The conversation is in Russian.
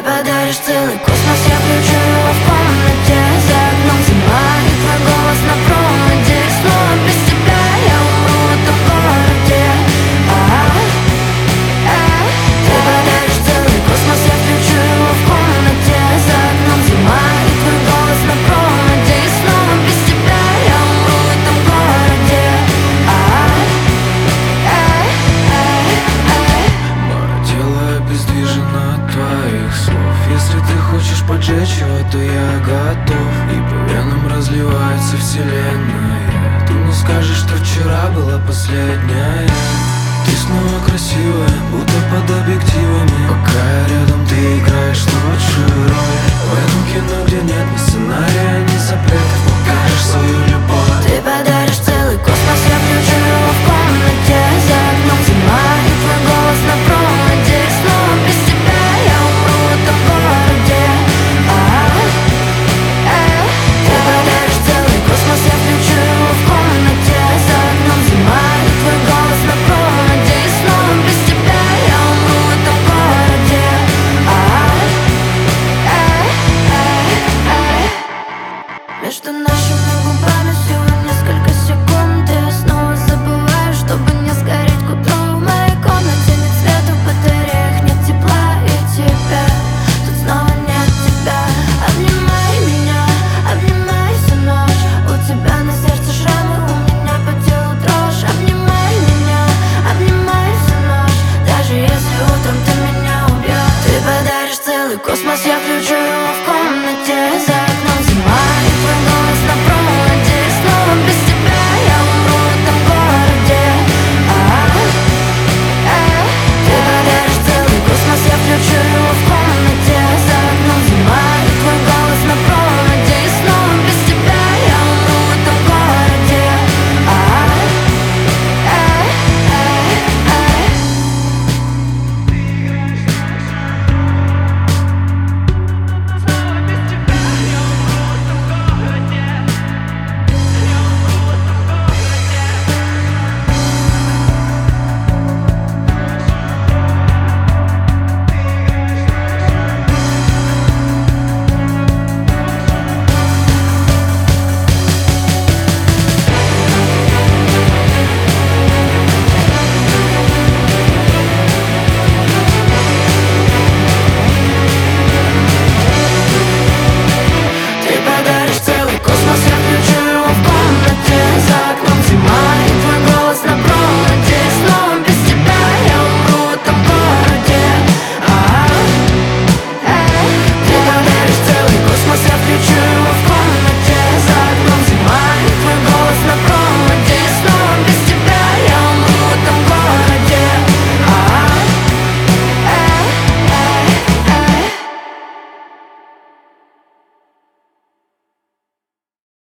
подаришь целый космос, я включу его в комнате. За окном зима и твой голос на проводе. И снова без тебя я умру в этом городе. Ты подаришь целый космос, я включу его в комнате. За окном зима и твой голос на проводе. И снова без тебя я умру в этом городе. Мое тело обездвижено от твоих слов. Если ты хочешь поджечь его, то я готов. И по венам разливается вселенная. Ты не скажешь, что вчера была последняя. Ты снова красивая, будто под объективами. Пока я рядом, ты играешь лучшую роль. В этом кино, где нет ни сценария, ни запретов, покажешь свою любовь. Ты подаришь целый космос, я включу его в комнате. За окном зима и твой голос на проводе. И снова без тебя я умру в этом городе. Ты подаришь целый космос, я включу его в комнате. За окном зима и твой голос на проводе. И снова без тебя я умру в этом городе. Между нами